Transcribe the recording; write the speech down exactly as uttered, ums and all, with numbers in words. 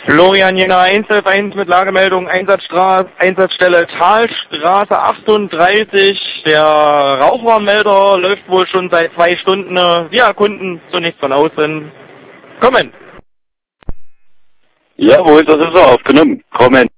Florian Jena eins elf eins mit Lagemeldung Einsatzstraße, Einsatzstelle Talstraße achtunddreißig. Der Rauchwarnmelder läuft wohl schon seit zwei Stunden. Wir erkunden zunächst von außen. Kommen! Jawohl, das ist er, aufgenommen. Kommen!